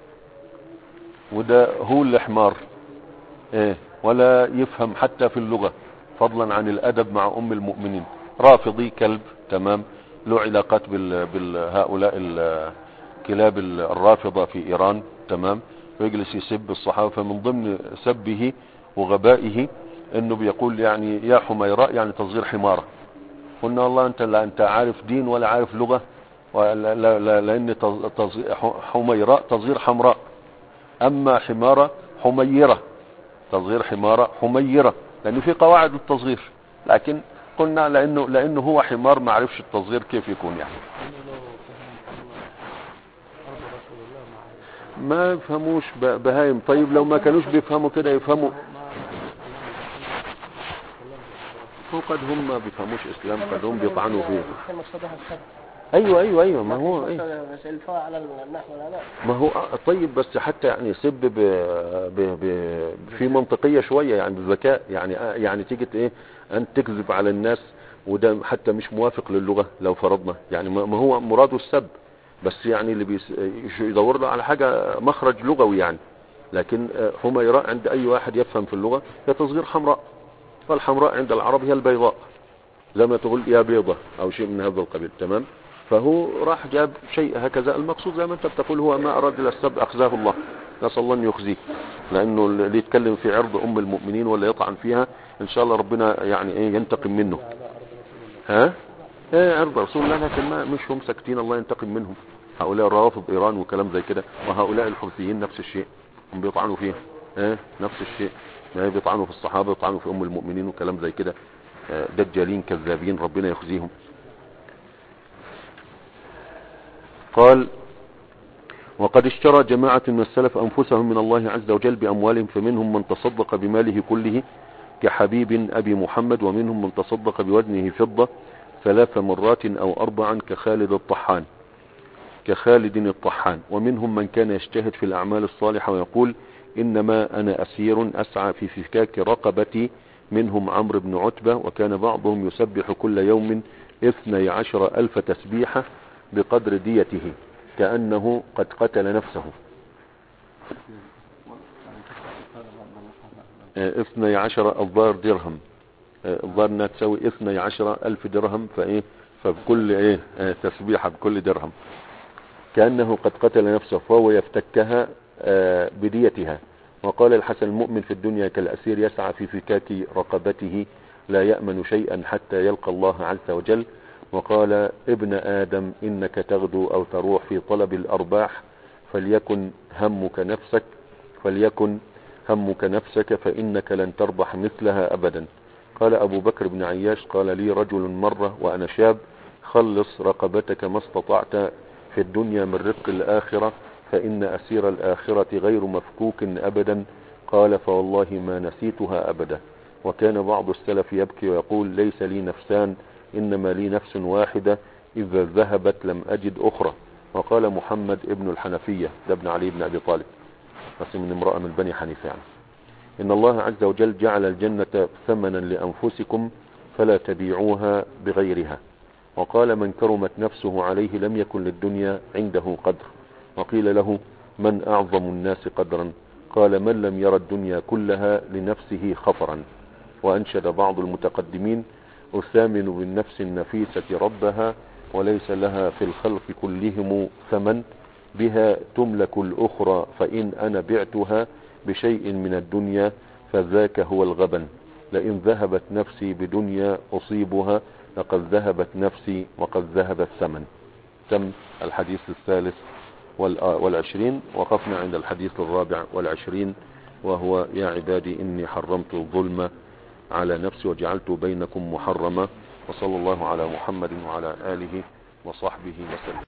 وده هو الحمار ايه ولا يفهم حتى في اللغة، فضلا عن الادب مع ام المؤمنين. رافضي كلب، تمام، له علاقات بالهؤلاء كلاب الرافضة في ايران. تمام، ويجلس يسب الصحابة، فمن ضمن سبه وغبائه انه بيقول يعني يا حميراء يعني تصغير حمارة. قلنا والله انت لا انت عارف دين ولا عارف لغة، ولا لا لا لان حميراء تصغير حمراء، اما حمارة حميرة، تصغير حمارة حميرة، لان في قواعد التصغير، لكن قلنا لانه لانه هو حمار ما عرفش التصغير كيف يكون يعني. ما يفهموش بهايم. طيب لو ما كانوش بيفهموا كده يفهموا هو قد هم ما بيفهموش اسلام، قد هم بيطعنوا فيه. ايوه ايوه ايوه ما هو ايه ما هو طيب، بس حتى يعني يسب ب... ب... ب... في منطقية شوية يعني بذكاء يعني يعني تيجي ايه ان تكذب على الناس، وده حتى مش موافق للغة لو فرضنا يعني ما هو مراده السب، بس يعني اللي بيس... يدور له على حاجة مخرج لغوي يعني. لكن حميراء عند اي واحد يفهم في اللغة هي تصغير حمراء، فالحمراء عند العرب هي البيضاء. زي ما تقول يا بيضة او شيء من هذا القبيل. تمام. فهو راح جاب شيء هكذا. المقصود زي ما انت بتقول هو ما اراد الى السب اخزاه الله، نسأل الله ان يخزيه، لانه اللي يتكلم في عرض ام المؤمنين ولا يطعن فيها ان شاء الله ربنا يعني ايه ينتقم منه. ها ايه عرض رسول الله، لكن ما مش هم ساكتين الله ينتقم منهم. هؤلاء روافض ايران وكلام زي كده، وهؤلاء الحوثيين نفس الشيء، هم بيطعنوا فيه ايه نفس الشيء، ما بيطعنوا في الصحابه، بيطعنوا في ام المؤمنين وكلام زي كده. دجالين كذابين ربنا يخزيهم. قال وقد اشترى جماعة من السلف أنفسهم من الله عز وجل بأموالهم، فمنهم من تصدق بماله كله كحبيب أبي محمد، ومنهم من تصدق بوزنه فضة ثلاث مرات أو أربعا كخالد الطحان كخالد الطحان ومنهم من كان يجتهد في الأعمال الصالحة ويقول إنما أنا أسير أسعى في فكاك رقبتي، منهم عمرو بن عتبة، وكان بعضهم يسبح كل يوم اثني عشر ألف تسبيحة بقدر ديته كأنه قد قتل نفسه. اثني عشر الظاهر درهم، الظاهر انها تساوي اثني عشر ألف درهم، فايه فبكل ايه تسبيحة بكل درهم كأنه قد قتل نفسه، فهو يفتكها بديتها. وقال الحسن المؤمن في الدنيا كالأسير يسعى في فكاك رقبته لا يأمن شيئا حتى يلقى الله عز وجل. وقال ابن آدم إنك تغدو أو تروح في طلب الأرباح فليكن همك نفسك فليكن همك نفسك فإنك لن تربح مثلها أبدا. قال أبو بكر بن عياش قال لي رجل مرة وأنا شاب خلص رقبتك ما استطعت في الدنيا من رفق الآخرة فإن أسير الآخرة غير مفكوك أبدا. قال فوالله ما نسيتها أبدا. وكان بعض السلف يبكي ويقول ليس لي نفسان إنما لي نفس واحدة إذا ذهبت لم أجد أخرى. وقال محمد ابن الحنفية ده ابن علي بن أبي طالب بس من امرأة من بني حنيفة يعني إن الله عز وجل جعل الجنة ثمنا لأنفسكم فلا تبيعوها بغيرها. وقال من كرمت نفسه عليه لم يكن للدنيا عنده قدر. وقيل له من أعظم الناس قدرا؟ قال من لم يرى الدنيا كلها لنفسه خطرا. وأنشد بعض المتقدمين أثامن بالنفس النفيسة ربها وليس لها في الخلق كلهم ثمن، بها تملك الأخرى فإن أنا بعتها بشيء من الدنيا فذاك هو الغبن. لئن ذهبت نفسي بدنيا أصيبها لقد ذهبت نفسي وقد ذهب الثمن. تم الحديث الثالث والعشرين. وقفنا عند الحديث الرابع والعشرين وهو يا عبادي إني حرمت الظلم على نفسي وجعلت بينكم محرما. وصلى الله على محمد وعلى آله وصحبه وسلم.